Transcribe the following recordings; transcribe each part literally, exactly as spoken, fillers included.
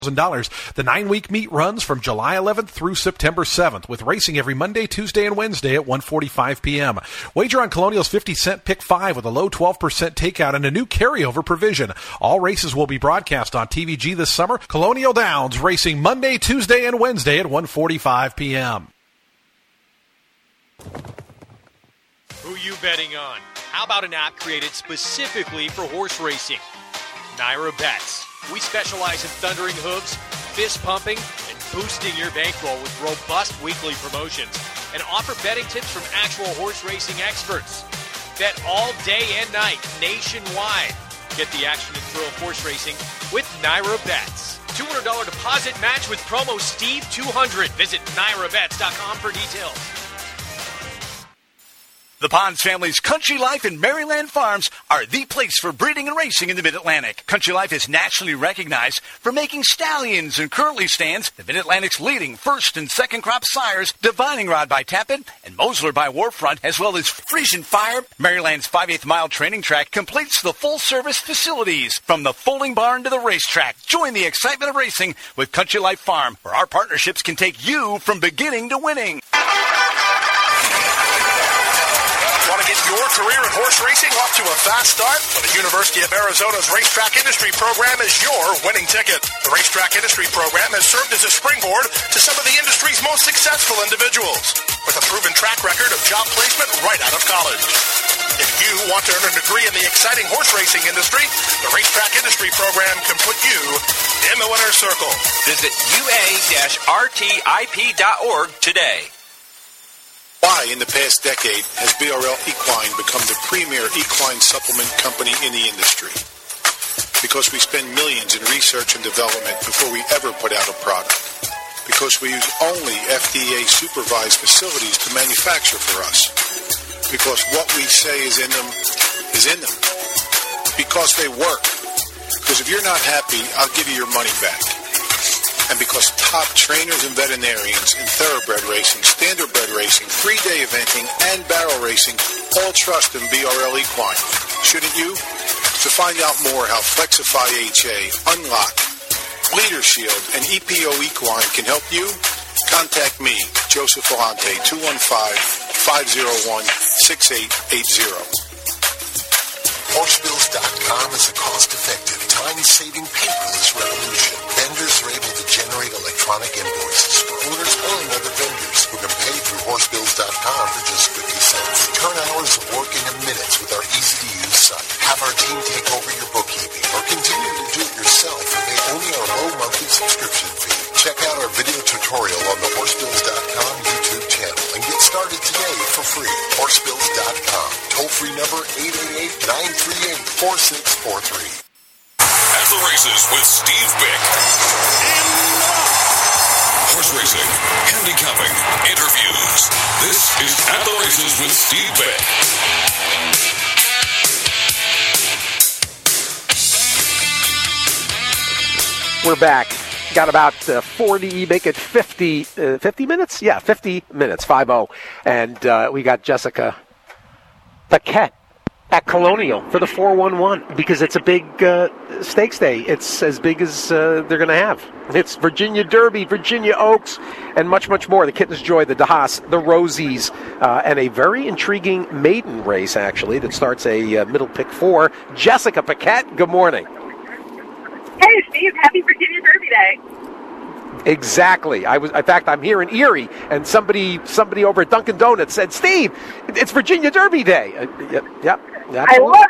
dollars. The nine-week meet runs from July eleventh through September seventh, with racing every Monday, Tuesday, and Wednesday at one forty-five p.m. Wager on Colonial's fifty cent Pick five with a low twelve percent takeout and a new carryover provision. All races will be broadcast on T V G this summer. Colonial Downs racing Monday, Tuesday, and Wednesday at one forty-five p.m. Who you betting on? How about an app created specifically for horse racing? Naira Bets. We specialize in thundering hooves, fist pumping, and boosting your bankroll with robust weekly promotions and offer betting tips from actual horse racing experts. Bet all day and night nationwide. Get the action and thrill of horse racing with Naira Bets. two hundred dollars deposit match with promo Steve two hundred. Visit naira bets dot com for details. The Ponds family's Country Life and Maryland Farms are the place for breeding and racing in the Mid-Atlantic. Country Life is nationally recognized for making stallions and curly stands, the Mid-Atlantic's leading first and second crop sires, Divining Rod by Tappan and Mosler by Warfront, as well as Frisian Fire. Maryland's five eighths mile training track completes the full-service facilities from the folding barn to the racetrack. Join the excitement of racing with Country Life Farm, where our partnerships can take you from beginning to winning. Want to get your career in horse racing off to a fast start? Well, the University of Arizona's Racetrack Industry Program is your winning ticket. The Racetrack Industry Program has served as a springboard to some of the industry's most successful individuals, with a proven track record of job placement right out of college. If you want to earn a degree in the exciting horse racing industry, the Racetrack Industry Program can put you in the winner's circle. Visit U A R T I P dot org today. Why, in the past decade, has B R L Equine become the premier equine supplement company in the industry? Because we spend millions in research and development before we ever put out a product. Because we use only F D A-supervised facilities to manufacture for us. Because what we say is in them is in them. Because they work. Because if you're not happy, I'll give you your money back. And because top trainers and veterinarians in thoroughbred racing, standardbred racing, three-day eventing, and barrel racing all trust in B R L Equine. Shouldn't you? To find out more how Flexify H A, Unlock, Leader Shield, and E P O Equine can help you, contact me, Joseph Volante, two one five, five oh one, six eight eight zero. horse bills dot com is a cost-effective, time-saving paperless revolution. Vendors are able to generate electronic invoices for owners and other vendors who can pay through horse bills dot com for just fifty cents. Turn hours of work into minutes with our easy-to-use site. Have our team take over your bookkeeping or continue to do it yourself and pay only our low monthly subscription fee. Check out our video tutorial on the horse bills dot com YouTube channel and get started today for free. horse bills dot com. Toll-free number eight eight eight, nine three eight, four six four three. At the Races with Steve Bick. Horse racing, handicapping, interviews. This is At the Races with Steve Bick. We're back. Got about uh, forty, make it fifty, uh, fifty minutes? Yeah, fifty minutes, five oh. And uh, we got Jessica Paquette at Colonial for the four one one because it's a big uh, stakes day. It's as big as uh, they're going to have. It's Virginia Derby, Virginia Oaks, and much, much more. The Kitten's Joy, the DeHaas, the Rosies, uh, and a very intriguing maiden race, actually, that starts a uh, middle pick four. Jessica Paquette, good morning. Hey, Steve, happy Virginia Derby Day. Exactly. I was. In fact, I'm here in Erie, and somebody somebody over at Dunkin' Donuts said, Steve, it's Virginia Derby Day. Uh, yep, yep. I love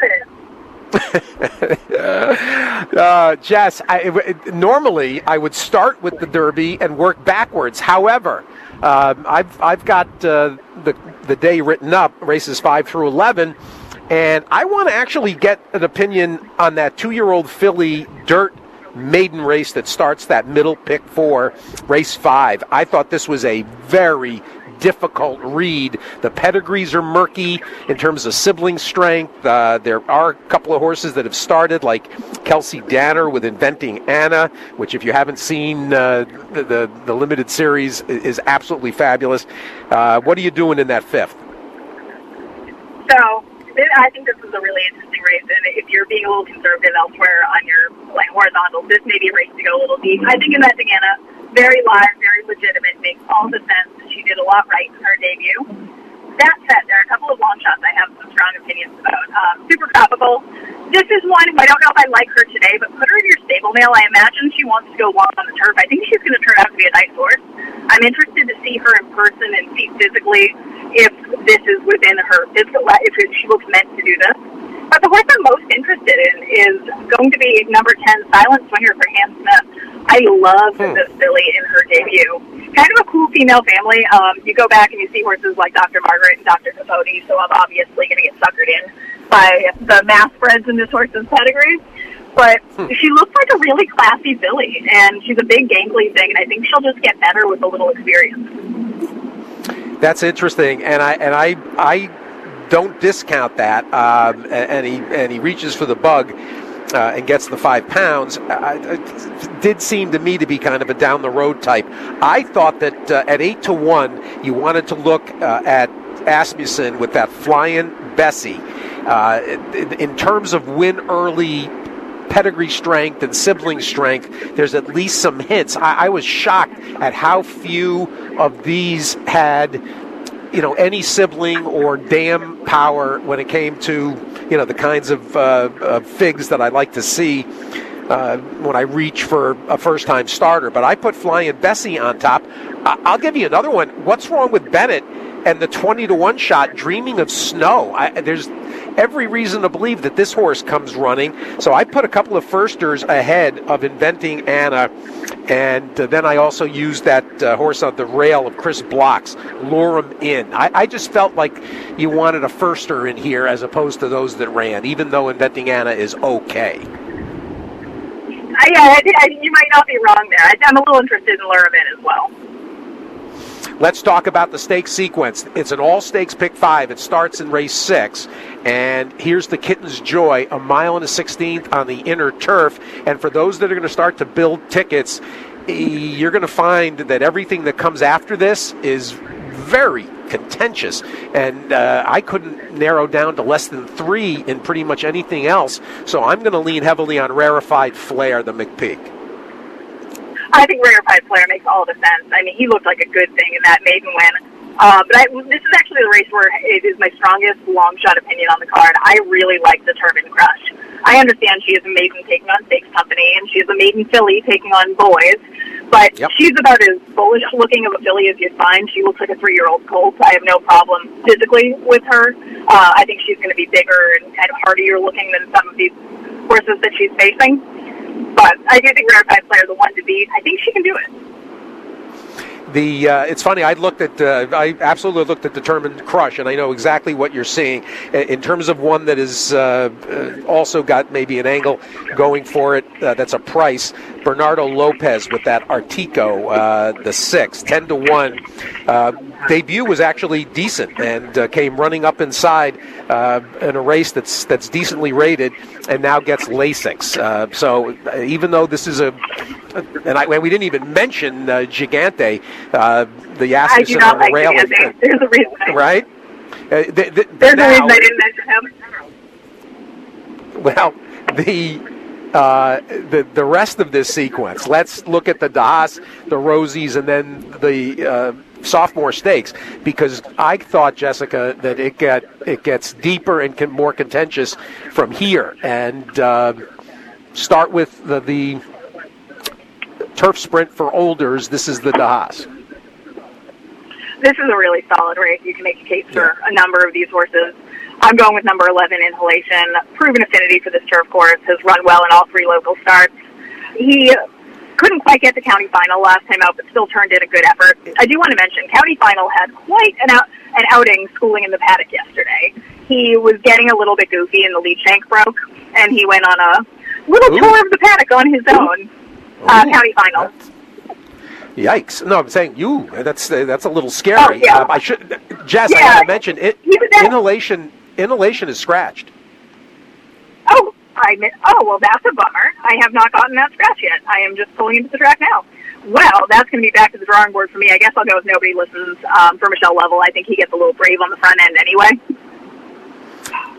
it. uh, Jess, I, it, normally I would start with the Derby and work backwards. However, uh, I've I've got uh, the the day written up, races five through eleven, and I want to actually get an opinion on that two-year-old filly dirt maiden race that starts that middle pick four, race five. I thought this was a very difficult read. The pedigrees are murky in terms of sibling strength. Uh, there are a couple of horses that have started, like Kelsey Danner with Inventing Anna, which if you haven't seen uh, the, the the limited series is absolutely fabulous. Uh, what are you doing in that fifth? So I think this is a really interesting race, and if you're being a little conservative elsewhere on your like horizontal, this may be a race to go a little deep. I think Inventing Anna, very live, very legitimate, makes all the sense. She did a lot right in her debut. That said, there are a couple of long shots I have some strong opinions about. Um, Super Tropical. This is one who I don't know if I like her today, but put her in your stable mail. I imagine she wants to go long on the turf. I think she's going to turn out to be a nice horse. I'm interested to see her in person and see physically if this is within her physical, if she looks meant to do this. But the horse I'm most interested in is going to be number ten, Silent Swinger for Han Smith. I love hmm. this filly in her debut. Kind of a cool female family. Um, you go back and you see horses like Doctor Margaret and Doctor Capote, so I'm obviously going to get suckered in by the mass spreads in this horse's pedigree. But hmm. she looks like a really classy filly, and she's a big gangly thing, and I think she'll just get better with a little experience. That's interesting, and I and I I don't discount that. Um, and he and he reaches for the bug uh, and gets the five pounds. Uh, it did seem to me to be kind of a down the road type. I thought that uh, at eight to one, you wanted to look uh, at Asmussen with that Flying Bessie. Uh, in, in terms of win early pedigree strength and sibling strength, there's at least some hints. I, I was shocked at how few of these had, you know, any sibling or dam power when it came to, you know, the kinds of uh, uh, figs that I like to see uh, when I reach for a first-time starter. But I put Flying Bessie on top. I- I'll give you another one. What's wrong with Bennett and the twenty to one shot, Dreaming of Snow? I, there's every reason to believe that this horse comes running. So I put a couple of firsters ahead of Inventing Anna, and uh, then I also used that uh, horse on the rail of Chris Block's Lure 'em In. I, I just felt like you wanted a firster in here as opposed to those that ran, even though Inventing Anna is okay. I, yeah, I, I, you might not be wrong there. I, I'm a little interested in Lure 'em In as well. Let's talk about the stakes sequence. It's an all-stakes pick five. It starts in race six. And here's the Kitten's Joy, a mile and a sixteenth on the inner turf. And for those that are going to start to build tickets, you're going to find that everything that comes after this is very contentious. And uh, I couldn't narrow down to less than three in pretty much anything else. So I'm going to lean heavily on Rarefied Flair, the McPeak. I think Rarefied Flair makes all the sense. I mean, he looked like a good thing in that maiden win. Uh, but I, this is actually the race where it is my strongest long shot opinion on the card. I really like the Turban Crush. I understand she is a maiden taking on Stakes Company, and she is a maiden filly taking on boys. But yep. she's about as bullish looking of a filly as you find. She looks like a three-year-old colt. I have no problem physically with her. Uh, I think she's going to be bigger and, and hardier looking than some of these horses that she's facing. But I do think Rarefied Flair is the one to beat. I think she can do it. The uh, it's funny. I looked at uh, I absolutely looked at Determined Crush, and I know exactly what you're seeing in terms of one that is uh, also got maybe an angle going for it. Uh, that's a price. Bernardo Lopez with that Artico, uh, the six, ten to one. Uh, debut was actually decent and uh, came running up inside uh, in a race that's that's decently rated, and now gets Lasix. Uh, so even though this is a and, I, and we didn't even mention uh, Gigante, uh, the Asmussen on the like rail. Gigante. There's a reason. Right? Uh, the, the, There's now, a reason I didn't mention him. Well, the, uh, the the rest of this sequence, let's look at the Das, the Rosies, and then the uh, sophomore stakes, because I thought, Jessica, that it get it gets deeper and can, more contentious from here. And uh, start with the, the Turf Sprint for Olders. This is the Das. This is a really solid race. You can make a case for a number of these horses. I'm going with number eleven, Inhalation. Proven affinity for this turf course, has run well in all three local starts. He couldn't quite get the county final last time out, but still turned in a good effort. I do want to mention, county final had quite an, out, an outing schooling in the paddock yesterday. He was getting a little bit goofy and the lead shank broke, and he went on a little Ooh. tour of the paddock on his own. Uh, county final. Yikes! No, I'm saying you. That's uh, that's a little scary. Oh, yeah. um, I should, Jess. Yeah. I want to mention it. Inhalation. Inhalation is scratched. Oh, I admit. Oh, well, that's a bummer. I have not gotten that scratch yet. I am just pulling into the track now. Well, that's going to be back to the drawing board for me. I guess I'll go with Nobody Listens um, for Michelle Lovell. I think he gets a little brave on the front end anyway.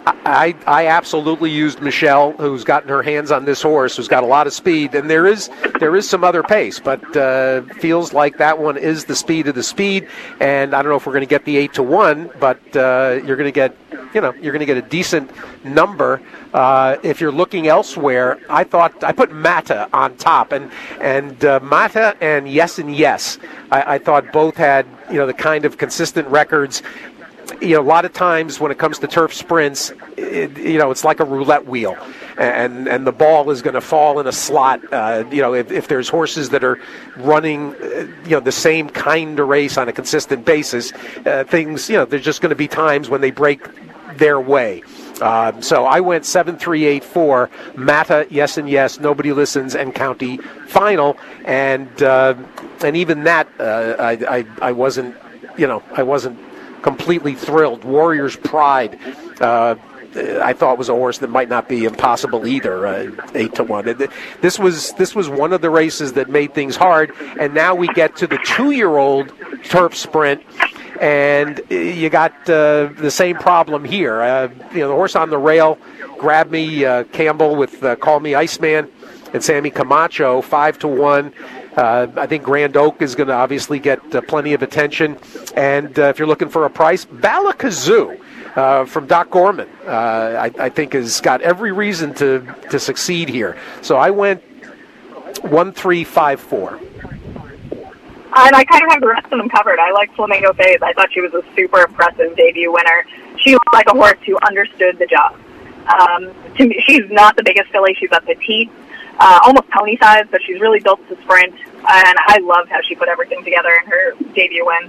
I, I absolutely used Michelle, who's gotten her hands on this horse, who's got a lot of speed, and there is there is some other pace, but uh, feels like that one is the speed of the speed. And I don't know if we're going to get the eight to one, but uh, you're going to get you know you're going to get a decent number. Uh, if you're looking elsewhere, I thought I put Mata on top, and and uh, Mata and Yes and Yes, I, I thought both had you know the kind of consistent records. You know, a lot of times when it comes to turf sprints, it, you know, it's like a roulette wheel, and and the ball is going to fall in a slot. Uh, you know, if, if there's horses that are running, uh, you know, the same kind of race on a consistent basis, uh, things, you know, there's just going to be times when they break their way. Uh, so I went seven three eight four, Mata, Yes and Yes, Nobody Listens, and County Final, and uh, and even that uh, I, I I wasn't, you know, I wasn't. completely thrilled. Warrior's Pride, uh, I thought was a horse that might not be impossible either. Uh, eight to one. This was this was one of the races that made things hard. And now we get to the two-year-old turf sprint, and you got uh, the same problem here. Uh, you know, the horse on the rail, Grab Me, uh, Campbell with uh, Call Me Iceman, and Sammy Camacho, five to one. Uh, I think Grand Oak is going to obviously get uh, plenty of attention. And uh, if you're looking for a price, Balakazoo uh, from Doc Gorman, uh, I, I think has got every reason to, to succeed here. So I went one three five four. And I kind of have the rest of them covered. I like Flamingo Phase. I thought she was a super impressive debut winner. She looked like a horse who understood the job. Um, to me, she's not the biggest filly. She's a petite. Uh, almost pony size, but she's really built to sprint, and I love how she put everything together in her debut win.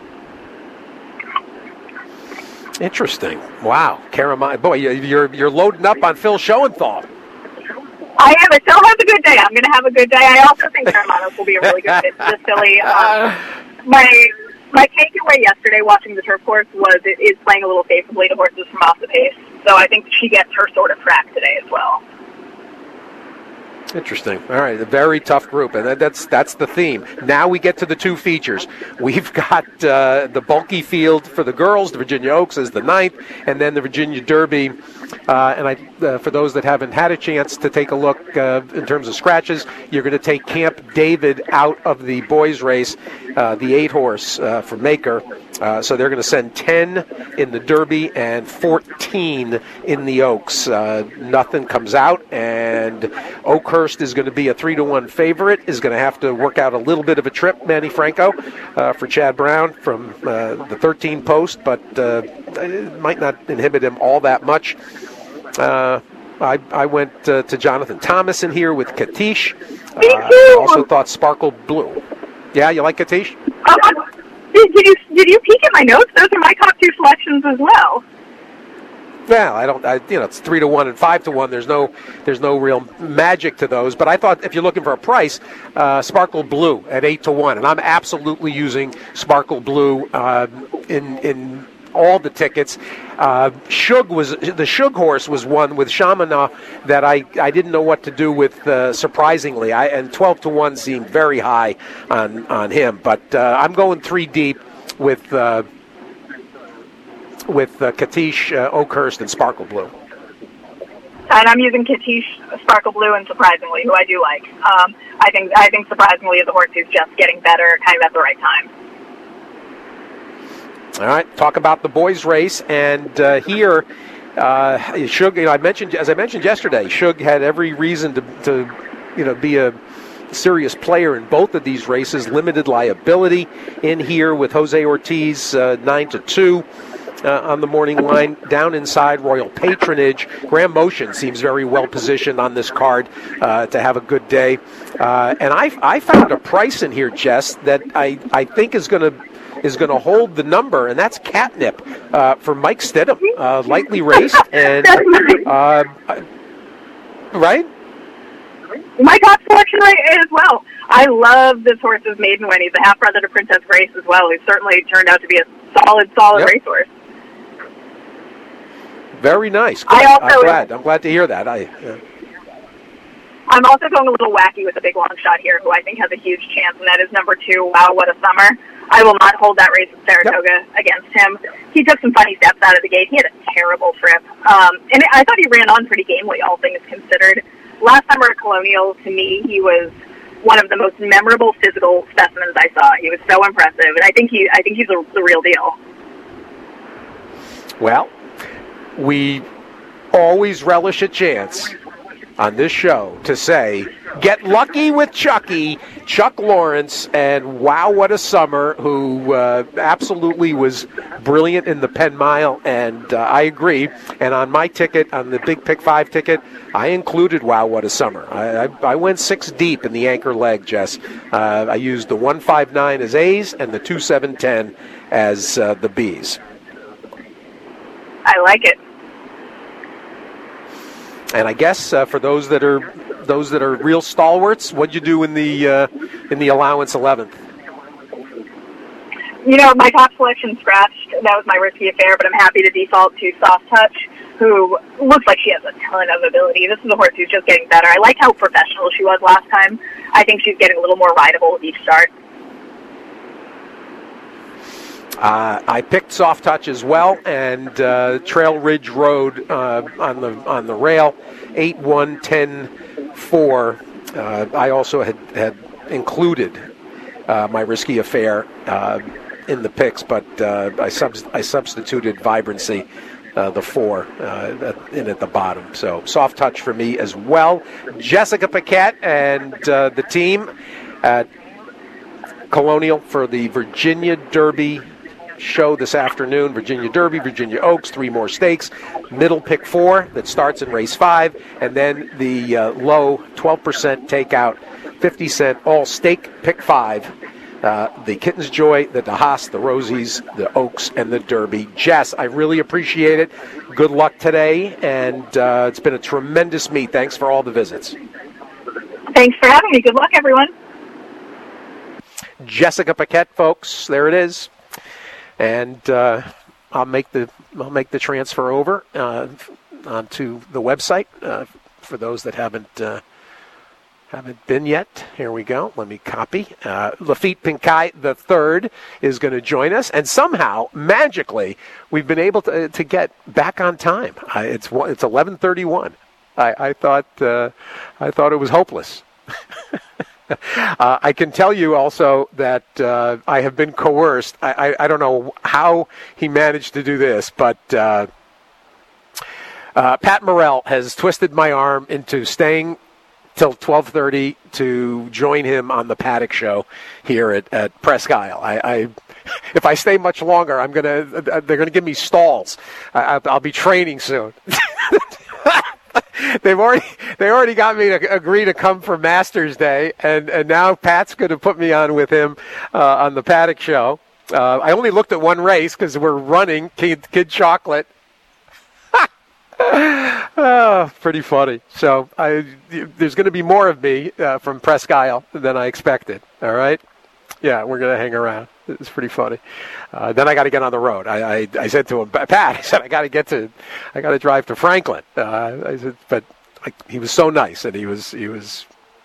Interesting. Wow, Caramine, boy, you're you're loading up on Phil Schoenthal. I am. If Phil has a good day, I'm going to have a good day. I also think Caramanos will be a really good fit for this filly. Um, my my takeaway yesterday watching the turf course was it is playing a little favorably to horses from off the pace, so I think she gets her sort of track today as well. Interesting. All right, a very tough group, and that's that's the theme. Now we get to the two features. We've got uh, the bulky field for the girls. The Virginia Oaks is the ninth, and then the Virginia Derby. Uh, and I, uh, for those that haven't had a chance to take a look uh, in terms of scratches, you're going to take Camp David out of the boys' race, uh, the eight horse uh, for Maker. Uh, so they're going to send ten in the Derby and fourteen in the Oaks. Uh, nothing comes out, and Oakhurst is going to be a three to one favorite. Is going to have to work out a little bit of a trip, Manny Franco, uh, for Chad Brown from uh, the thirteen post, but uh, it might not inhibit him all that much. Uh, I, I went uh, to Jonathan Thomas in here with Katish. Uh, I also thought Sparkle Blue. Yeah, you like Katish? Uh, did, did you did you peek at my notes? Those are my top two selections as well. Well, I don't. I, you know, it's three to one and five to one. There's no, there's no real magic to those. But I thought if you're looking for a price, uh, Sparkle Blue at eight to one, and I'm absolutely using Sparkle Blue uh, in in. all the tickets. Uh, Shug was the Shug horse was one with Shamana that I, I didn't know what to do with. Uh, surprisingly, I and twelve to one seemed very high on on him. But uh, I'm going three deep with uh, with uh, Katish, uh, Oakhurst, and Sparkle Blue. And I'm using Katish, Sparkle Blue, and Surprisingly, who I do like. Um, I think I think Surprisingly is a horse who's just getting better, kind of at the right time. All right, talk about the boys' race, and uh, here, uh, Shug. You know, I mentioned as I mentioned yesterday, Shug had every reason to, to, you know, be a serious player in both of these races. Limited liability in here with Jose Ortiz uh, nine to two uh, on the morning line. Down inside, Royal Patronage. Graham Motion seems very well positioned on this card uh, to have a good day, uh, and I I found a price in here, Jess, that I I think is going to. is going to hold the number, and that's Catnip uh, for Mike Stidham, uh, lightly raced, and uh, right? My top selection right as well. I love this horse's maiden win. He's a half brother to Princess Grace as well, who certainly turned out to be a solid, solid yep. racehorse. Very nice. Good. I also, I'm glad. I'm glad to hear that. I. Uh, I'm also going a little wacky with a big long shot here, who I think has a huge chance, and that is number two, Wow, What a Summer. I will not hold that race at Saratoga yep. against him. He took some funny steps out of the gate. He had a terrible trip. Um, and I thought he ran on pretty gamely, all things considered. Last summer at Colonial, to me, he was one of the most memorable physical specimens I saw. He was so impressive, and I think he, I think he's a, the real deal. Well, we always relish a chance on this show to say, get lucky with Chucky, Chuck Lawrence, and Wow, What a Summer, who uh, absolutely was brilliant in the Penn Mile, and uh, I agree. And on my ticket, on the Big Pick five ticket, I included Wow, What a Summer. I, I, I went six deep in the anchor leg, Jess. Uh, I used the one five nine as A's and the two seven ten as uh, the B's. I like it. And I guess uh, for those that are those that are real stalwarts, what'd you do in the uh, in the allowance eleventh? You know, my top selection scratched. That was my risky affair, but I'm happy to default to Soft Touch, who looks like she has a ton of ability. This is a horse who's just getting better. I liked how professional she was last time. I think she's getting a little more rideable with each start. Uh, I picked Soft Touch as well, and uh, Trail Ridge Road uh, on the on the rail, eight one ten four. Uh, I also had had included uh, my risky affair uh, in the picks, but uh, I sub- I substituted Vibrancy, uh, the four, uh, in at the bottom. So Soft Touch for me as well. Jessica Paquette and uh, the team at Colonial for the Virginia Derby show this afternoon. Virginia Derby, Virginia Oaks, three more stakes. Middle pick four that starts in race five, and then the uh, low twelve percent takeout, fifty cent all stake pick five. Uh, the Kitten's Joy, the DeHaas, the Rosies, the Oaks, and the Derby. Jess, I really appreciate it. Good luck today, and uh, it's been a tremendous meet. Thanks for all the visits. Thanks for having me. Good luck, everyone. Jessica Paquette, folks, there it is. And uh, I'll make the I'll make the transfer over uh, onto the website uh, for those that haven't uh, haven't been yet. Here we go. Let me copy. Uh, Lafitte Pinkai the third is going to join us, and somehow magically we've been able to to get back on time. Uh, it's it's eleven thirty-one. I, I thought uh, I thought it was hopeless. Uh, I can tell you also that uh, I have been coerced. I, I, I don't know how he managed to do this, but uh, uh, Pat Morrell has twisted my arm into staying till twelve thirty to join him on the Paddock Show here at, at Presque Isle. I, I, if I stay much longer, I'm gonna they're gonna give me stalls. I, I'll be training soon. They've already they already got me to agree to come for Masters Day, and, and now Pat's going to put me on with him uh, on the Paddock Show. Uh, I only looked at one race because we're running Kid, Kid Chocolate. Oh, pretty funny. So I, there's going to be more of me uh, from Presque Isle than I expected. All right? Yeah, we're going to hang around. It's pretty funny. Uh, then I got to get on the road. I, I, I said to him, Pat, I said, I got to get to, I got to drive to Franklin. Uh, I said, but I, he was so nice, and he was, he was,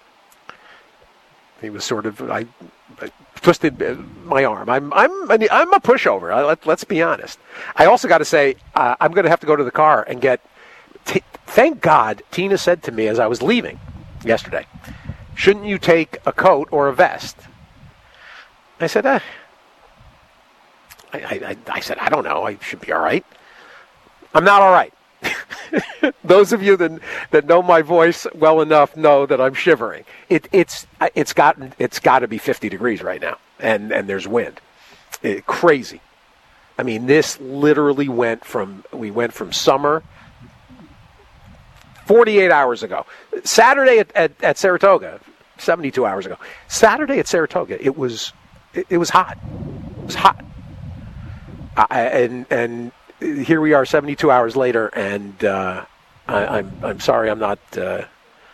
he was sort of, I, I twisted my arm. I'm, I'm, I'm a pushover. I, let, let's be honest. I also got to say, uh, I'm going to have to go to the car and get. T- thank God, Tina said to me as I was leaving yesterday, shouldn't you take a coat or a vest? I said, eh. I, I, I said, I don't know. I should be all right. I'm not all right. Those of you that that know my voice well enough know that I'm shivering. It, it's it's gotten it's got to be fifty degrees right now, and, and there's wind. It, crazy. I mean, this literally went from we went from summer forty-eight hours ago. Saturday at, at, at Saratoga, seventy-two hours ago. Saturday at Saratoga, it was it, it was hot. It was hot. Uh, and and here we are, seventy-two hours later, and uh, I, I'm I'm sorry, I'm not uh,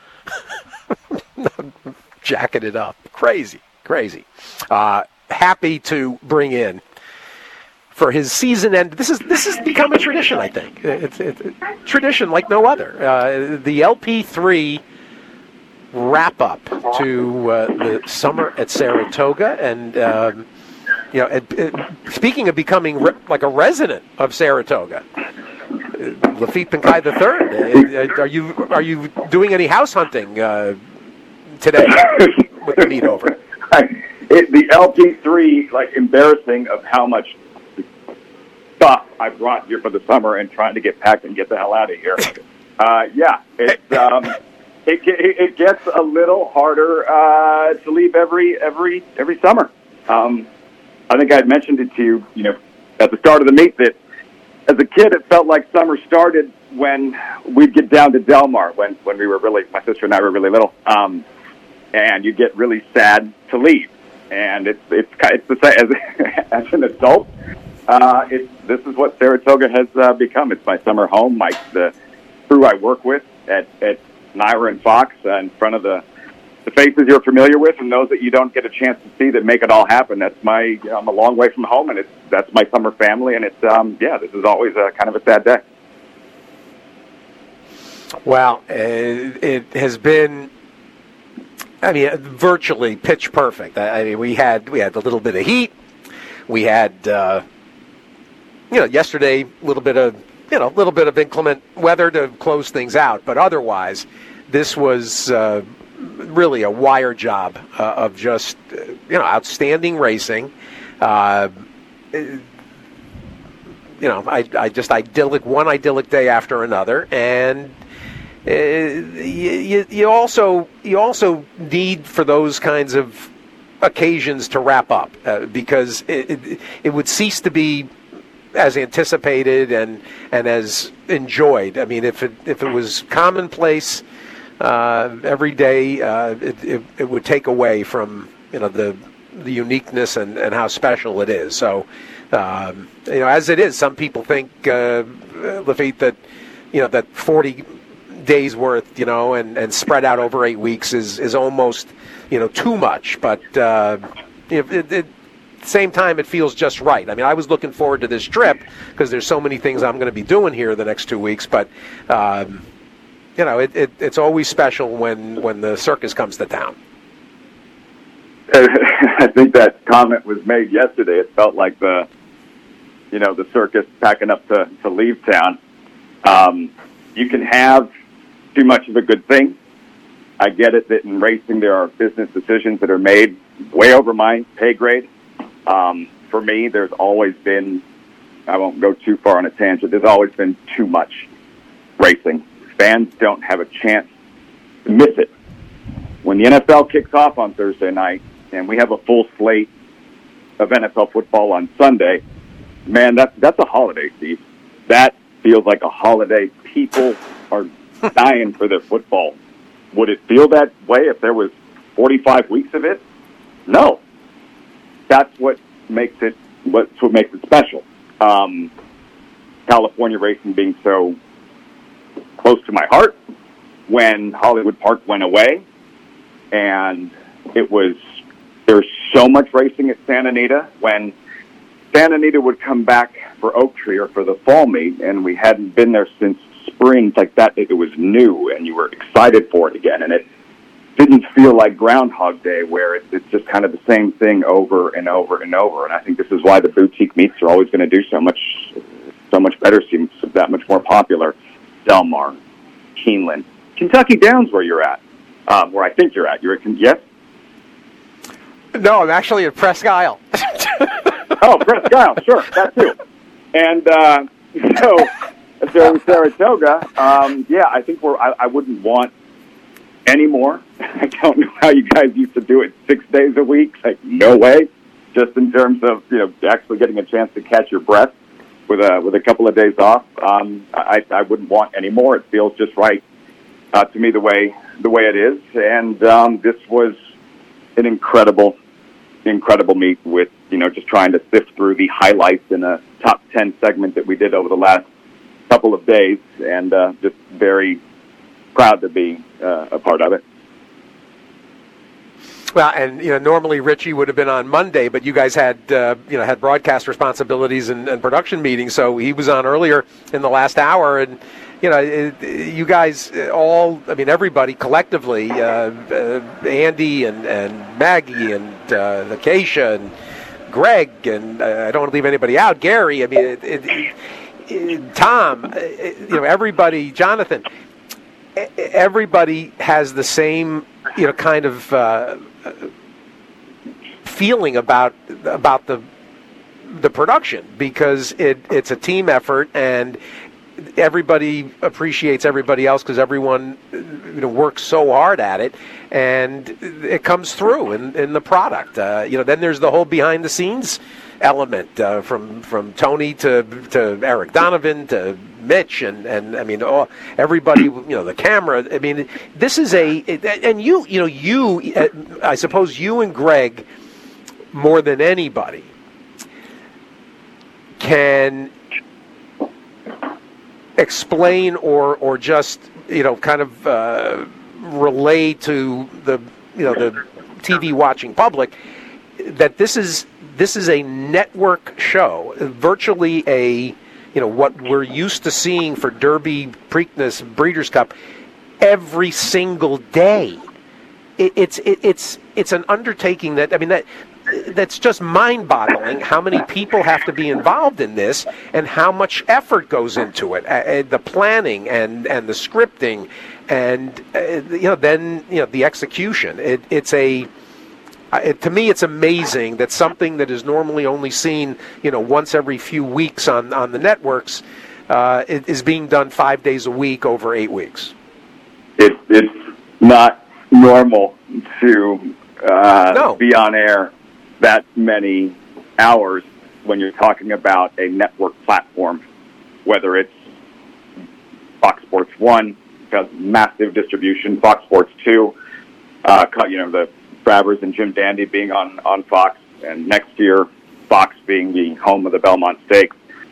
jacking it up. Crazy, crazy. Uh, happy to bring in for his season end. This is this has become a tradition, I think. It's, it's a tradition like no other. Uh, the L P three wrap up to uh, the summer at Saratoga, and um, you know, it, it, speaking of becoming re- like a resident of Saratoga, Lafitte Pinkai the Third, are you are you doing any house hunting uh, today with the meet over? It, the L P three, like, embarrassing of how much stuff I brought here for the summer and trying to get packed and get the hell out of here. Uh, yeah, it's um, it, it gets a little harder uh, to leave every every every summer. Um, I think I had mentioned it to you, you know, at the start of the meet that as a kid it felt like summer started when we'd get down to Del Mar when when we were really, my sister and I were really little, um, and you get really sad to leave. And it's it's it's the same as as an adult. Uh, it's this is what Saratoga has uh, become. It's my summer home. My the crew I work with at at Naira and Fox uh, in front of the the faces you're familiar with and those that you don't get a chance to see that make it all happen. That's my you know, I'm a long way from home, and it's that's my summer family. And it's um yeah, this is always a kind of a sad day. Well, it, it has been. I mean, virtually pitch perfect. I mean, we had we had a little bit of heat. We had, uh, you know, yesterday a little bit of you know a little bit of inclement weather to close things out. But otherwise, this was uh, really a wire job uh, of just uh, you know outstanding racing. Uh, you know, I, I just idyllic one idyllic day after another, and. Uh, you, you also you also need for those kinds of occasions to wrap up uh, because it, it it would cease to be as anticipated and and as enjoyed. I mean, if it if it was commonplace uh, every day, uh, it, it it would take away from you know the the uniqueness and, and how special it is. So um, you know, as it is, some people think uh, Lafitte that you know that forty days worth, you know, and, and spread out over eight weeks is, is almost, you know, too much. But uh, it, it, at the same time, it feels just right. I mean, I was looking forward to this trip because there's so many things I'm going to be doing here the next two weeks. But, um, you know, it, it, it's always special when, when the circus comes to town. I think that comment was made yesterday. It felt like the, you know, the circus packing up to, to leave town. Um, you can have too much of a good thing. I get it that in racing there are business decisions that are made way over my pay grade. Um, for me, there's always been, I won't go too far on a tangent, there's always been too much racing. Fans don't have a chance to miss it. When the N F L kicks off on Thursday night and we have a full slate of N F L football on Sunday, man, that's, that's a holiday, Steve. That feels like a holiday. People are dying for their football. Would it feel that way if there was forty-five weeks of it? No. That's what makes it. What's what makes it special. Um, California racing being so close to my heart. When Hollywood Park went away, and it was there's so much racing at Santa Anita. When Santa Anita would come back for Oak Tree or for the fall meet, and we hadn't been there since spring, like that, it was new, and you were excited for it again, and it didn't feel like Groundhog Day, where it's, it's just kind of the same thing over and over and over. And I think this is why the boutique meets are always going to do so much, so much better, seems that much more popular. Del Mar, Keeneland, Kentucky Downs, where you're at, um, where I think you're at. You're at, yes? No, I'm actually at Presque Isle. Oh, Presque Isle, sure, that too. And uh, so, so Saratoga, um, yeah, I think we're. I, I wouldn't want any more. I don't know how you guys used to do it six days a week. Like, no way. Just in terms of you know actually getting a chance to catch your breath with a with a couple of days off. Um, I, I wouldn't want any more. It feels just right uh, to me the way the way it is. And um, this was an incredible, incredible meet with you know just trying to sift through the highlights in a top ten segment that we did over the last couple of days, and uh, just very proud to be uh, a part of it. Well, and you know, normally Richie would have been on Monday, but you guys had uh, you know had broadcast responsibilities and, and production meetings, so he was on earlier in the last hour, and you know, it, you guys all, I mean, everybody collectively, uh, uh, Andy and, and Maggie and uh, Acacia and Greg, and uh, I don't want to leave anybody out, Gary, I mean, it, it, it, Tom, it, you know, everybody, Jonathan, everybody has the same, you know, kind of uh, feeling about about the the production, because it, it's a team effort, and everybody appreciates everybody else because everyone, you know, works so hard at it, and it comes through in, in the product. Uh, you know, then there's the whole behind the scenes element, uh, from from Tony to to Eric Donovan to Mitch, and, and I mean, all, everybody, you know, the camera. I mean, this is a, and you, you know, you, I suppose you and Greg, more than anybody, can explain or or just, you know, kind of uh, relay to the, you know, the T V watching public that this is this is a network show, virtually a, you know, what we're used to seeing for Derby, Preakness, Breeders' Cup every single day. It, it's it, it's it's an undertaking that, I mean, that. That's just mind-boggling how many people have to be involved in this and how much effort goes into it, uh, the planning and, and the scripting, and uh, you know, then, you know, the execution. It, it's a uh, it, to me, it's amazing that something that is normally only seen, you know, once every few weeks on, on the networks uh, it is being done five days a week over eight weeks. It, it's not normal to uh, no. be on air that many hours when you're talking about a network platform, whether it's Fox Sports one, has massive distribution, Fox Sports two, uh, you know, the Travers and Jim Dandy being on, on Fox, and next year, Fox being the home of the Belmont Stakes.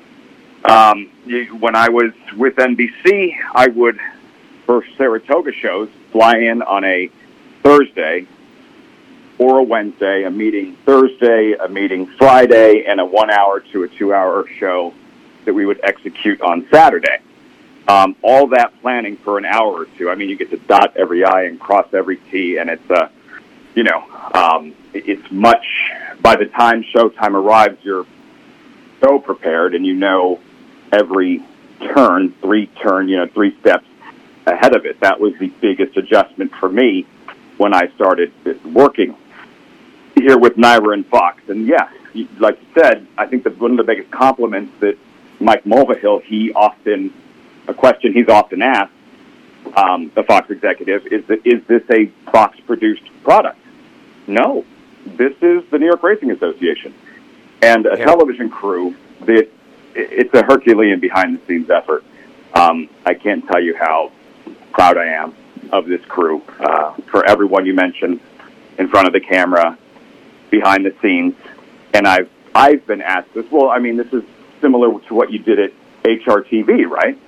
Um, you, when I was with N B C, I would, for Saratoga shows, fly in on a Thursday or a Wednesday, a meeting Thursday, a meeting Friday, and a one-hour to a two-hour show that we would execute on Saturday. Um, all that planning for an hour or two. I mean, you get to dot every I and cross every T, and it's, uh, you know, um, it's much, by the time showtime arrives, you're so prepared, and you know every turn, three turn, you know, three steps ahead of it. That was the biggest adjustment for me when I started working here with Naira and Fox. And yeah, like you said, I think that one of the biggest compliments that Mike Mulvihill, he often, a question he's often asked, um, the Fox executive, is that, is this a Fox-produced product? No. This is the New York Racing Association. And a yeah. television crew that, it's a Herculean behind-the-scenes effort. Um, I can't tell you how proud I am of this crew, uh, for everyone you mentioned in front of the camera, behind the scenes. And I've I've been asked this. Well, I mean, this is similar to what you did at H R T V, right?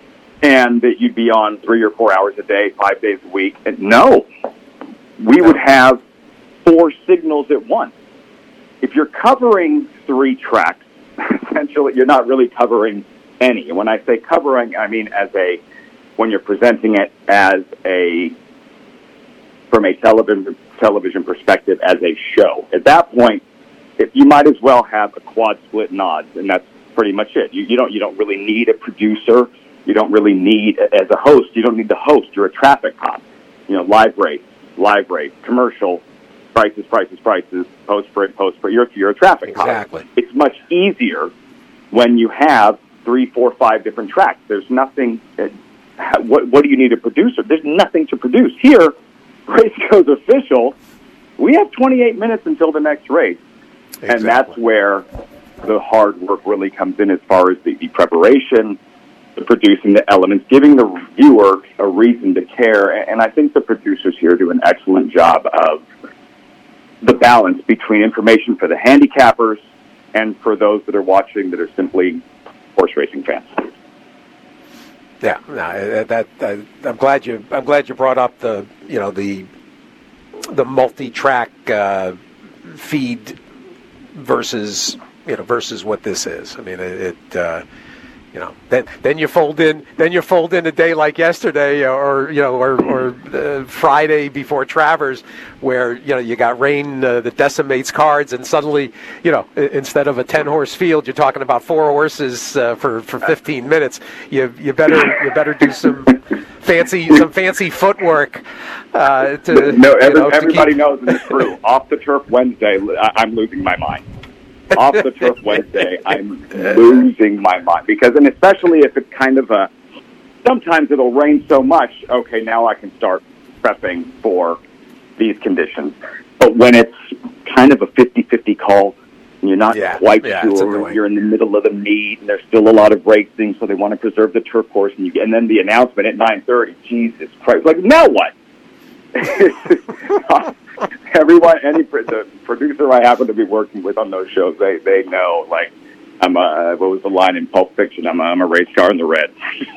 And that you'd be on three or four hours a day, five days a week. And no, we would have four signals at once. If you're covering three tracks, essentially, you're not really covering any. And when I say covering, I mean as a when you're presenting it as a from a television television perspective as a show. At that point, if you might as well have a quad split in odds, and that's pretty much it. You, you don't you don't really need a producer. You don't really need, as a host, you don't need the host. You're a traffic cop. You know, live race, live race, commercial, prices, prices, prices, post print, post print. You're you're a traffic cop. Exactly. It's much easier when you have three, four, five different tracks. There's nothing. Uh, what what do you need a producer? There's nothing to produce here. Race goes official. We have twenty-eight minutes until the next race. Exactly. And that's where the hard work really comes in as far as the, the preparation, the producing the elements, giving the viewer a reason to care. And I think the producers here do an excellent job of the balance between information for the handicappers and for those that are watching that are simply horse racing fans. Yeah, no, that, that I'm glad you. I'm glad you brought up the you know the the multi-track uh, feed versus you know versus what this is. I mean, it, it uh, You know, then then you fold in then you fold in a day like yesterday, or you know, or, or uh, Friday before Travers, where you know you got rain uh, that decimates cards, and suddenly you know instead of a ten horse field, you're talking about four horses uh, for for fifteen minutes. You you better you better do some fancy some fancy footwork. Uh, to, no, every, you know, everybody keep... knows in the crew. Off the turf Wednesday, I, I'm losing my mind. Off the turf Wednesday, I'm losing my mind because, and especially if it's kind of a, sometimes it'll rain so much. Okay, now I can start prepping for these conditions. But when it's kind of a fifty-fifty call, and you're not yeah, quite yeah, sure, you're in the middle of the meet, and there's still a lot of racing, so they want to preserve the turf course, and you get, and then the announcement at nine thirty. Jesus Christ! Like now what? Everyone, any the producer I happen to be working with on those shows, they they know. Like, I'm a what was the line in Pulp Fiction? I'm a, I'm a race car in the red.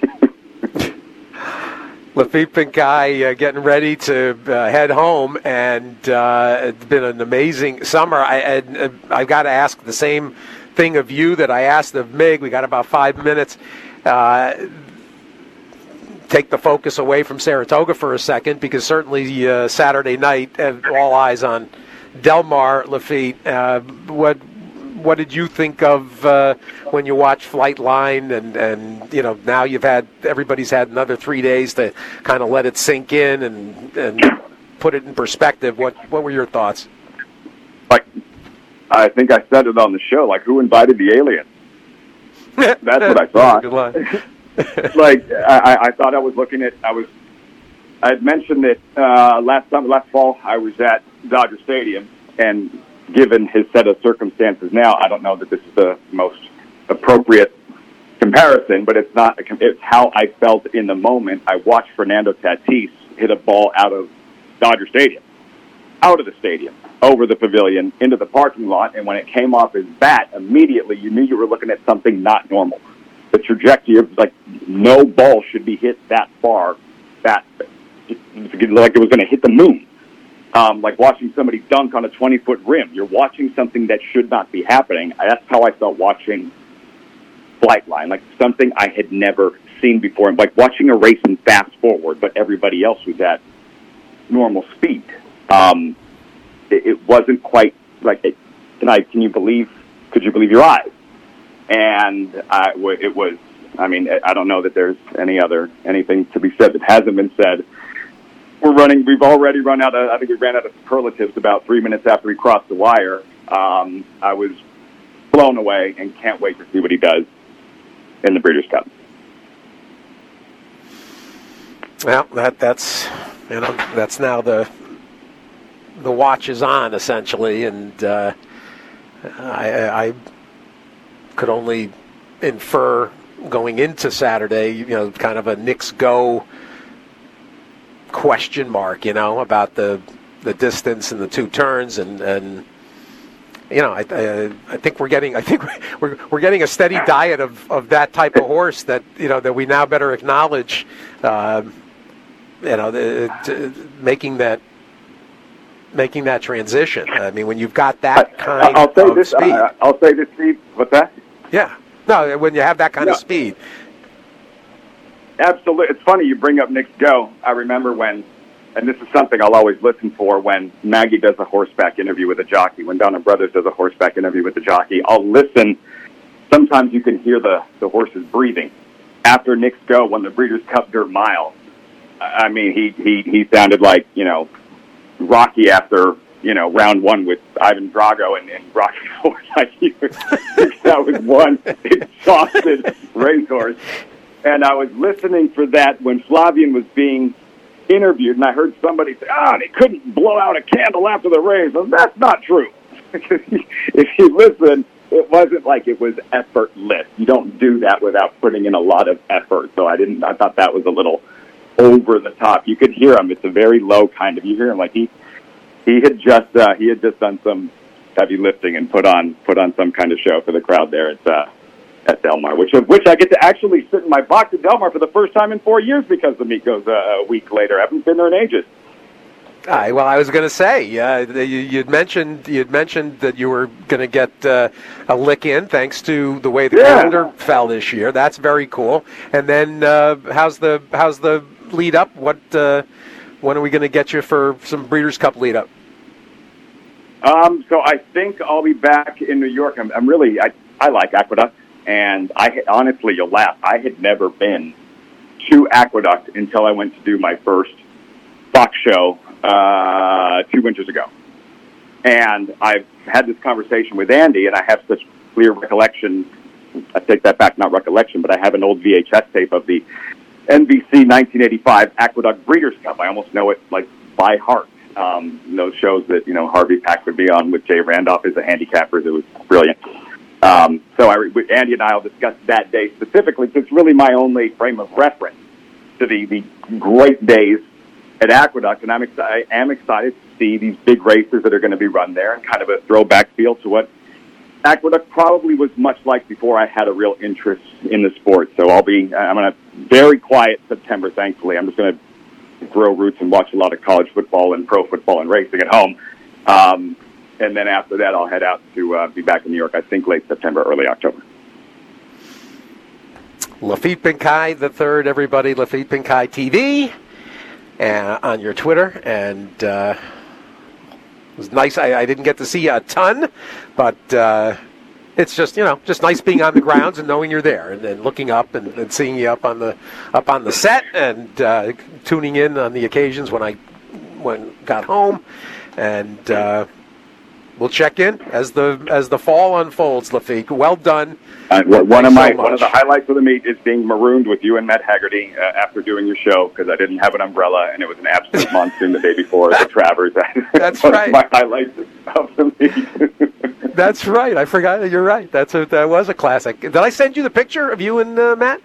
Laffit Pincay uh, getting ready to uh, head home, and uh, it's been an amazing summer. I, I I've got to ask the same thing of you that I asked of Mig. We got about five minutes. Uh, take the focus away from Saratoga for a second, because certainly uh, Saturday night, uh, all eyes on Del Mar. Laffit, uh, what what did you think of uh, when you watched Flightline, and, and you know now you've had everybody's had another three days to kind of let it sink in and and put it in perspective. What what were your thoughts? Like, I think I said it on the show. Like, who invited the aliens? That's what I thought. Good line. Like, I, I thought I was looking at, I was, I had mentioned that uh, last summer, last fall, I was at Dodger Stadium, and given his set of circumstances now, I don't know that this is the most appropriate comparison, but it's not, it's how I felt in the moment. I watched Fernando Tatis hit a ball out of Dodger Stadium, out of the stadium, over the pavilion, into the parking lot, and when it came off his bat, immediately you knew you were looking at something not normal. The trajectory of, like, no ball should be hit that far, that like it was going to hit the moon. Um, like watching somebody dunk on a twenty-foot rim. You're watching something that should not be happening. That's how I felt watching Flightline, like something I had never seen before. Like watching a race in fast forward, but everybody else was at normal speed. Um, it, it wasn't quite like, it, can I, can you believe, could you believe your eyes? And I, it was, I mean, I don't know that there's any other, anything to be said that hasn't been said. We're running, we've already run out of, I think we ran out of superlatives about three minutes after we crossed the wire. Um, I was blown away and can't wait to see what he does in the Breeders' Cup. Well, that that's, you know, that's now the, the watch is on, essentially, and uh, I, I could only infer going into Saturday, you know, kind of a Knicks go question mark, you know, about the the distance and the two turns, and, and you know, I, I I think we're getting I think we're we're getting a steady diet of, of that type of horse that you know that we now better acknowledge, uh, you know, the, to, making that. Making that transition. I mean, when you've got that kind I'll say of this, speed. Uh, I'll say this, Steve. What's that? Yeah. No, when you have that kind no. of speed. Absolutely. It's funny you bring up Knicks Go. I remember when, and this is something I'll always listen for, when Maggie does a horseback interview with a jockey, when Donna Brothers does a horseback interview with the jockey, I'll listen. Sometimes you can hear the, the horses breathing. After Knicks Go, when the Breeders' Cup Dirt Mile, I mean, he, he, he sounded like, you know, Rocky after, you know, round one with Ivan Drago and, and Rocky Four. Like he was, that was one exhausted racehorse. And I was listening for that when Flavien was being interviewed, and I heard somebody say, "Ah, oh, they couldn't blow out a candle after the race." Well, that's not true. If you listen, it wasn't like it was effortless. You don't do that without putting in a lot of effort. So I didn't. I thought that was a little over the top. You could hear him. It's a very low kind of. You hear him like he he had just uh, he had just done some heavy lifting and put on put on some kind of show for the crowd there at uh, at Del Mar, which which I get to actually sit in my box at Del Mar for the first time in four years because the meet goes uh, a week later. I haven't been there in ages. Uh, well, I was going to say, uh, you, you'd mentioned you'd mentioned that you were going to get uh, a lick in thanks to the way the Yeah. calendar fell this year. That's very cool. And then, uh, how's the how's the lead up? What uh, when are we going to get you for some Breeders' Cup lead up? Um, so I think I'll be back in New York. I'm, I'm really, I, I like Aqueduct, and I honestly, you'll laugh, I had never been to Aqueduct until I went to do my first Fox show uh, two winters ago. And I've had this conversation with Andy, and I have such clear recollection. I take that back, not recollection, but I have an old V H S tape of the N B C nineteen eighty-five Aqueduct Breeders' Cup. I almost know it like by heart. Um, those shows that, you know, Harvey Pack would be on with Jay Randolph as the handicappers. It was brilliant. Um, so I, Andy and I will discuss that day specifically because it's really my only frame of reference to the, the great days at Aqueduct. And I'm excited, I am excited to see these big races that are going to be run there and kind of a throwback feel to what Aqueduct probably was much like before I had a real interest in the sport. So I'll be, I'm going to, very quiet September, thankfully. I'm just going to grow roots and watch a lot of college football and pro football and racing at home. Um, and then after that, I'll head out to uh, be back in New York, I think late September, early October. Lafitte Pincay the third, everybody. Lafitte Pincay T V uh, on your Twitter. And uh, it was nice. I, I didn't get to see you a ton, but uh, it's just, you know, just nice being on the grounds and knowing you're there, and then looking up and, and seeing you up on the up on the set, and uh, tuning in on the occasions when I when got home, and uh, we'll check in as the as the fall unfolds. Lafitte, well done. Uh, one of my so one of the highlights of the meet is being marooned with you and Matt Haggerty uh, after doing your show because I didn't have an umbrella and it was an absolute monsoon the day before at the Travers. That's one right. Of my highlights of the meet. That's right. I forgot. You're right. That's a, that was a classic. Did I send you the picture of you and uh, Matt?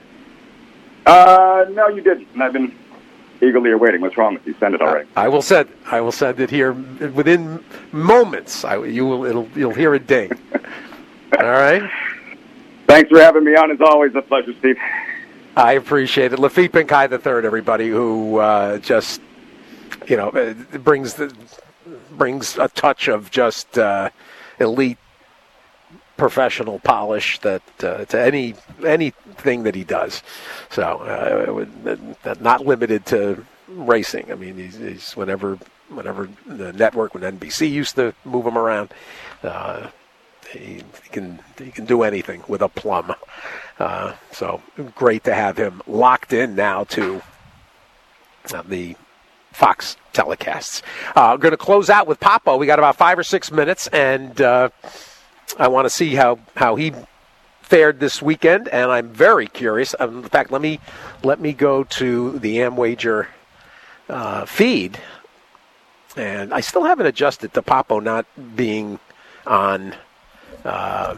Uh, no, you didn't. And I've been eagerly awaiting. What's wrong with you? Send it already. I will send. I will send it here within moments. I, you will. It'll. You'll hear a ding. All right. Thanks for having me on. It's always a pleasure, Steve. I appreciate it. Lafitte Pincay the third, everybody, who uh, just, you know, brings the brings a touch of just uh, elite professional polish that uh, to any anything that he does. So uh, not limited to racing. I mean, he's, he's whenever whenever the network, when N B C used to move him around, uh, he, he can he can do anything with a plum. Uh, so great to have him locked in now to uh, the Fox telecasts. Uh, we're going to close out with Papo. We got about five or six minutes, and uh, I want to see how, how he fared this weekend, and I'm very curious. Um, in fact, let me let me go to the AmWager uh, feed, and I still haven't adjusted to Papo not being on, uh,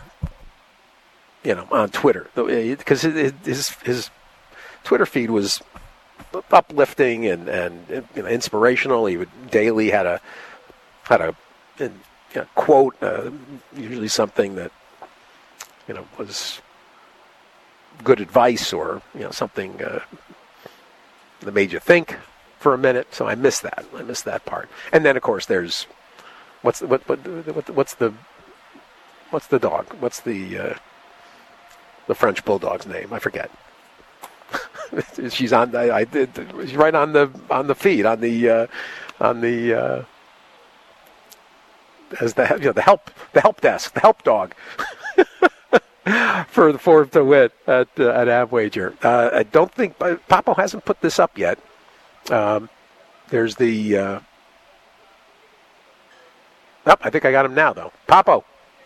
you know, on Twitter, because his his Twitter feed was uplifting and, and you know, inspirational. He would daily had a had a, a you know, quote, uh, usually something that you know was good advice or you know something uh, that made you think for a minute. So I missed that. I missed that part. And then of course there's what's what what, what what's the what's the dog? What's the uh, the French bulldog's name? I forget. She's on. I, I did. She's right on the on the feed on the uh, on the uh, as the you know the help the help desk the help dog for the fourth to win at uh, at AmWager. Uh, I don't think Papo hasn't put this up yet. Um, there's the. Uh, oh, I think I got him now though. Papo.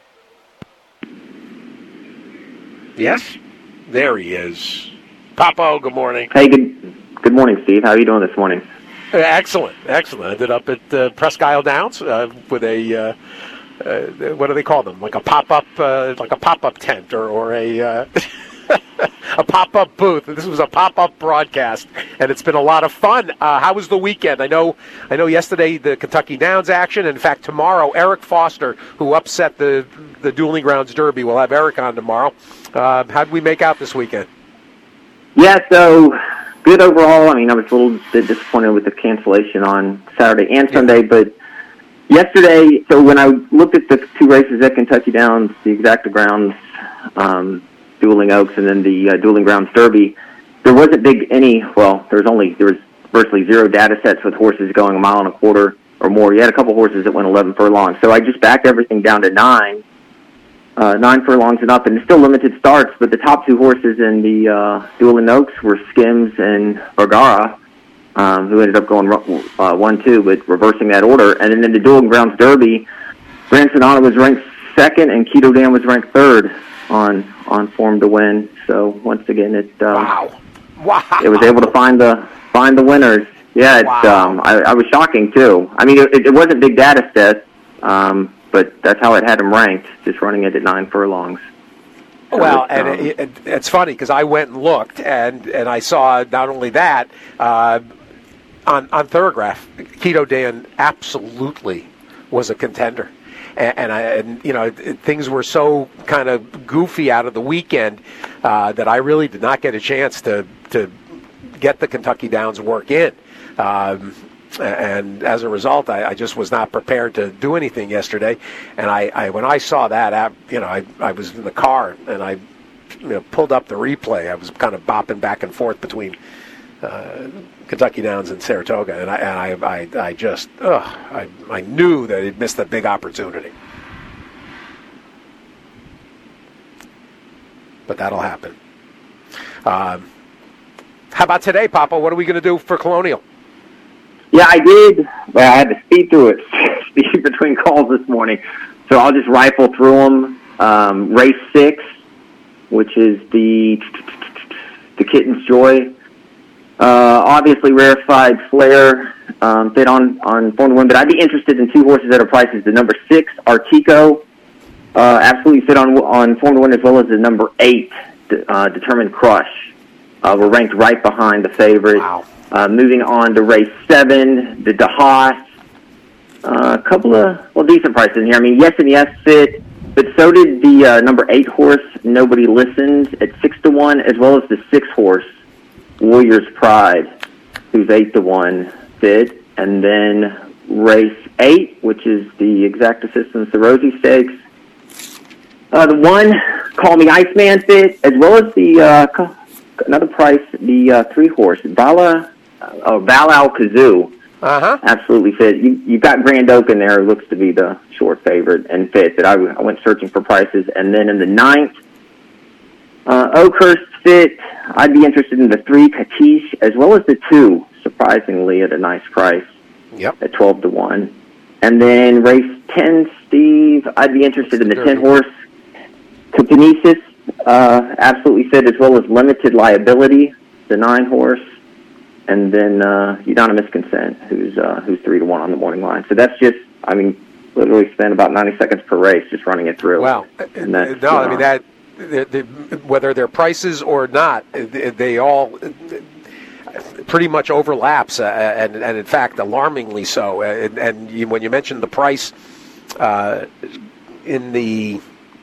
Yes, there he is. Papo, good morning. Hey, good good morning, Steve. How are you doing this morning? Excellent, excellent. I ended up at uh, Presque Isle Downs uh, with a, uh, uh, what do they call them? Like a pop-up, uh, like a pop-up tent or, or a uh, a pop-up booth. This was a pop-up broadcast, and it's been a lot of fun. Uh, how was the weekend? I know, I know. Yesterday the Kentucky Downs action. In fact, tomorrow Eric Foster, who upset the the Dueling Grounds Derby, we'll have Eric on tomorrow. Uh, how did we make out this weekend? Yeah, so good overall. I mean, I was a little bit disappointed with the cancellation on Saturday and Sunday, yeah. but yesterday, so when I looked at the two races at Kentucky Downs, the Exacta Grounds, um, Dueling Oaks, and then the uh, Dueling Grounds Derby, there wasn't big any, well, there was only, there was virtually zero data sets with horses going a mile and a quarter or more. You had a couple horses that went eleven furlongs. So I just backed everything down to nine, uh, nine furlongs and up, and it's still limited starts, but the top two horses in the uh, Dueling Oaks were Skims and Vergara, um, who ended up going uh, one two, but reversing that order. And then in the Dueling Grounds Derby, Grand Sonata was ranked second, and Keto Dan was ranked third on on form to win. So once again, it uh, wow, wow, it was able to find the find the winners. Yeah, it's, wow. um, I, I was shocking too. I mean, it, it wasn't big data set, um, but that's how it had them ranked, just running it at nine furlongs. So well, it's, and um, it, it, it's funny because I went and looked, and, and I saw not only that uh, on on Thorograph, Keto Dan absolutely was a contender. And, and I, and, you know, it, things were so kind of goofy out of the weekend uh, that I really did not get a chance to to get the Kentucky Downs work in. Um, and as a result, I, I just was not prepared to do anything yesterday. And I, I when I saw that, you know, I, I was in the car and I you know, pulled up the replay. I was kind of bopping back and forth between uh, Kentucky Downs and Saratoga, and I and I, I, I just ugh, I I knew that he'd missed a big opportunity. But that'll happen. Um, how about today, Papa? What are we going to do for Colonial? Yeah, I did. Well, I had to speed through it, speed between calls this morning. So I'll just rifle through them. Um, race six, which is the the Kitten's Joy. Uh, obviously, Rarefied Flair um, fit on on form to win, but I'd be interested in two horses at our prices. The number six, Artico, uh, absolutely fit on on form to win, as well as the number eight, uh, Determined Crush. Uh, we're ranked right behind the favorite. Wow. Uh, moving on to race seven, the DeHaas. Uh, a couple of, well, decent prices in here. I mean, Yes and Yes fit, but so did the uh, number eight horse, Nobody Listens, at six to one, as well as the six horse, Warrior's Pride, who's eight to one fit. And then race eight, which is the Exacta Systems, the Rosie Stakes. Uh, the one, Call Me Iceman fit, as well as the, uh, another price, the uh, three horse, Vala, uh, Val Al Kazoo. Uh-huh. Absolutely fit. You, you've got Grand Oak in there, who looks to be the short favorite and fit, but I, I went searching for prices. And then in the ninth, uh, Oakhurst fit. I'd be interested in the three, Katish, as well as the two, surprisingly, at a nice price. Yep. At twelve to one. And then race ten, Steve, I'd be interested in the ten horse, Kinesis, uh, absolutely fit, as well as Limited Liability, the nine horse. And then uh, Unanimous Consent, who's uh, who's three to one on the morning line. So that's just, I mean, literally spend about ninety seconds per race just running it through. Well, and no, that's, I uh, mean that they, they, whether they're prices or not, they, they all pretty much overlaps, uh, and and in fact, alarmingly so. And, and you, when you mentioned the price uh, in the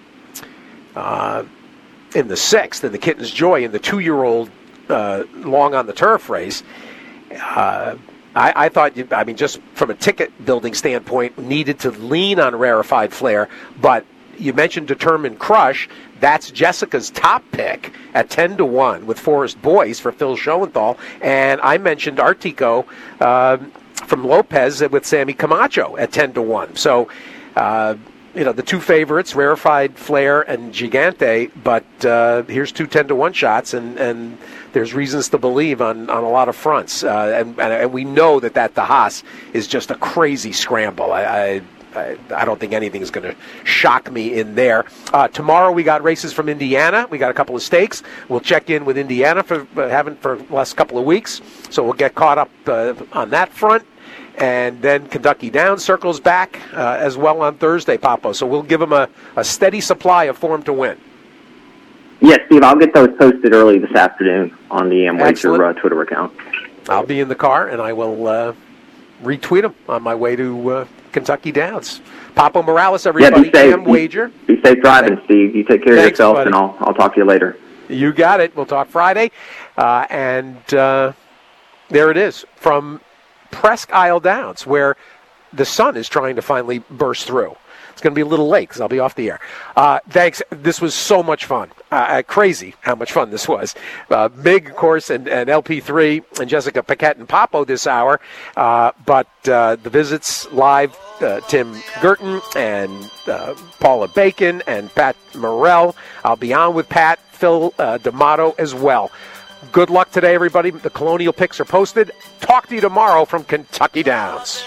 uh, in the sixth, in the Kitten's Joy, in the two-year-old. Uh, long on the turf race, uh, I, I thought, you, I mean, just from a ticket building standpoint, needed to lean on Rarefied Flair, but you mentioned Determined Crush. That's Jessica's top pick at ten to one with Forrest Boyce for Phil Schoenthal, and I mentioned Artico uh, from Lopez with Sammy Camacho at ten to one. So, uh, you know, the two favorites, Rarefied Flair and Gigante, but uh, here's two ten to one shots, and, and there's reasons to believe on, on a lot of fronts. Uh, and, and and we know that that DeHaas is just a crazy scramble. I I, I, I don't think anything's going to shock me in there. Uh, tomorrow we got races from Indiana. We got a couple of stakes. We'll check in with Indiana for uh, haven't for the last couple of weeks, so we'll get caught up uh, on that front. And then Kentucky Downs circles back uh, as well on Thursday, Papo. So we'll give them a, a steady supply of form to win. Yes, Steve, I'll get those posted early this afternoon on the Amwager uh, Twitter account. I'll be in the car, and I will uh, retweet them on my way to uh, Kentucky Downs. Papo Morales, everybody. Yeah, be safe. Amwager. Be safe driving, Thanks. Steve. You take care Thanks, of yourself, buddy. and I'll, I'll talk to you later. You got it. We'll talk Friday. Uh, and uh, there it is from Presque Isle Downs, where the sun is trying to finally burst through. It's going to be a little late because I'll be off the air. Uh, thanks. This was so much fun. Uh, crazy how much fun this was. Uh, Big, of course, and, and L P three and Jessica Paquette and Papo this hour. Uh, but uh, the visits live, uh, Tim Girton and uh, Paula Bacon and Pat Morrell. I'll be on with Pat, Phil uh, D'Amato as well. Good luck today, everybody. The Colonial picks are posted. Talk to you tomorrow from Kentucky Downs.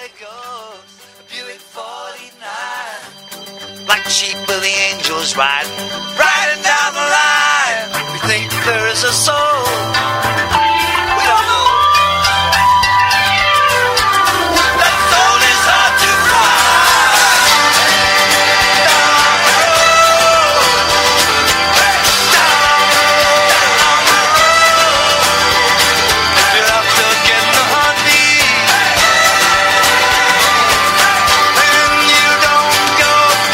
Like sheep with the angels riding, riding down the line. We think there is a soul. We don't know. That soul is hard to find. Down the road, down, down the road. If you're out to get the honey, and you don't go.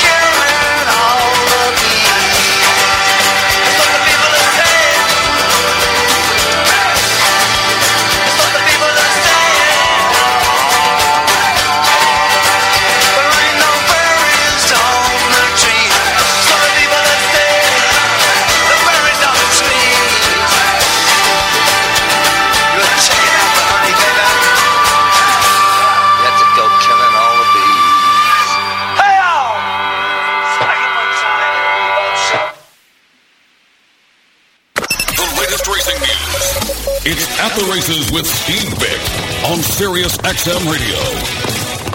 It's At the Races with Steve Vick on Sirius X M Radio.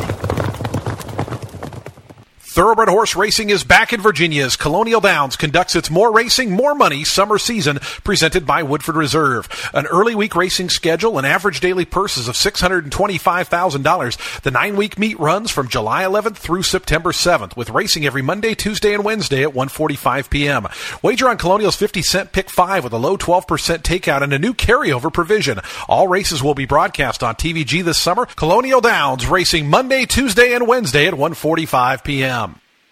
Thoroughbred horse racing is back in Virginia as Colonial Downs conducts its More Racing, More Money summer season presented by Woodford Reserve. An early week racing schedule and average daily purses of six hundred twenty-five thousand dollars. The nine-week meet runs from July eleventh through September seventh, with racing every Monday, Tuesday, and Wednesday at one forty-five p.m. Wager on Colonial's fifty cent Pick five with a low twelve percent takeout and a new carryover provision. All races will be broadcast on T V G this summer. Colonial Downs racing Monday, Tuesday, and Wednesday at one forty-five p.m.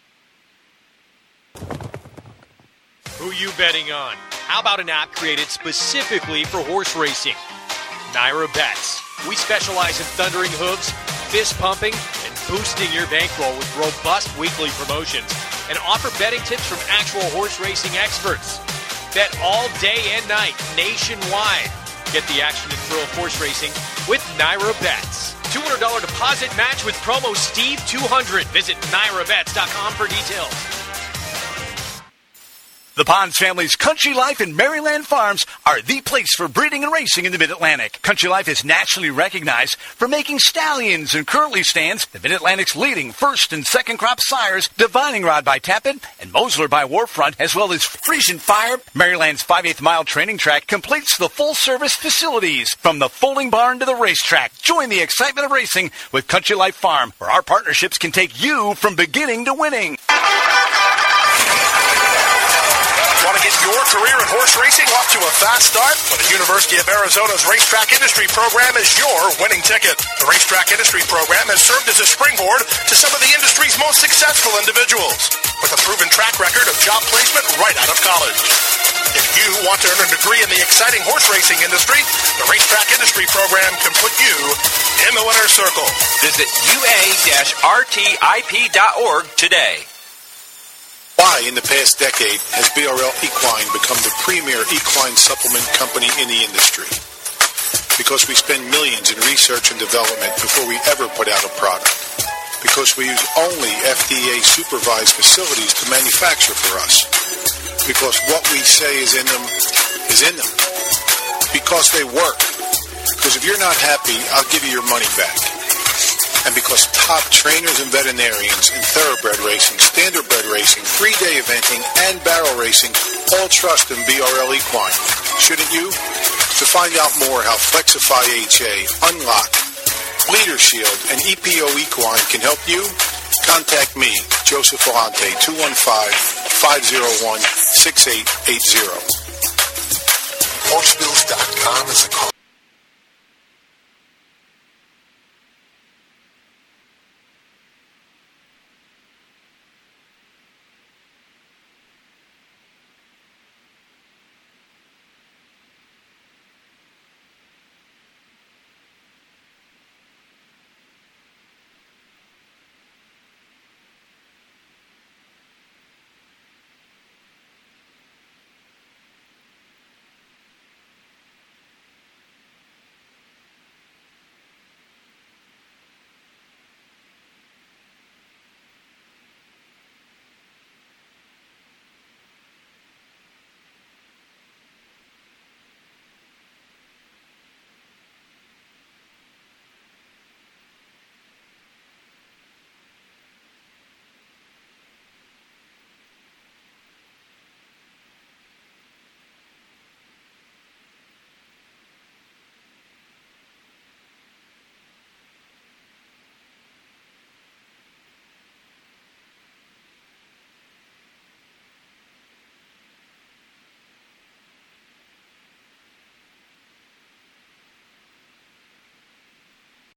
Who you betting on? How about an app created specifically for horse racing? Naira Bets. We specialize in thundering hooves, fist pumping, and boosting your bankroll with robust weekly promotions and offer betting tips from actual horse racing experts. Bet all day and night nationwide. Get the action and thrill of horse racing with Naira Bets. two hundred dollars deposit match with promo Steve two hundred. Visit naira bets dot com for details. The Ponds family's Country Life and Maryland Farms are the place for breeding and racing in the Mid-Atlantic. Country Life is nationally recognized for making stallions and curly stands, the Mid-Atlantic's leading first and second crop sires, Divining Rod by Tappan and Mosler by Warfront, as well as Frisian Fire. Maryland's five-eighths mile training track completes the full-service facilities from the folding barn to the racetrack. Join the excitement of racing with Country Life Farm, where our partnerships can take you from beginning to winning. Want to get your career in horse racing off to a fast start? Well, the University of Arizona's Racetrack Industry Program is your winning ticket. The Racetrack Industry Program has served as a springboard to some of the industry's most successful individuals, with a proven track record of job placement right out of college. If you want to earn a degree in the exciting horse racing industry, the Racetrack Industry Program can put you in the winner's circle. Visit U A R T I P dot org today. Why, in the past decade, has B R L Equine become the premier equine supplement company in the industry? Because we spend millions in research and development before we ever put out a product. Because we use only F D A-supervised facilities to manufacture for us. Because what we say is in them is in them. Because they work. Because if you're not happy, I'll give you your money back. And because top trainers and veterinarians in thoroughbred racing, standardbred racing, three-day eventing, and barrel racing all trust in B R L Equine. Shouldn't you? To find out more how Flexify H A, Unlock, Leader Shield, and E P O Equine can help you, contact me, Joseph Ferrante, two one five, five oh one, six eight eight zero. Horsebills dot com is a cost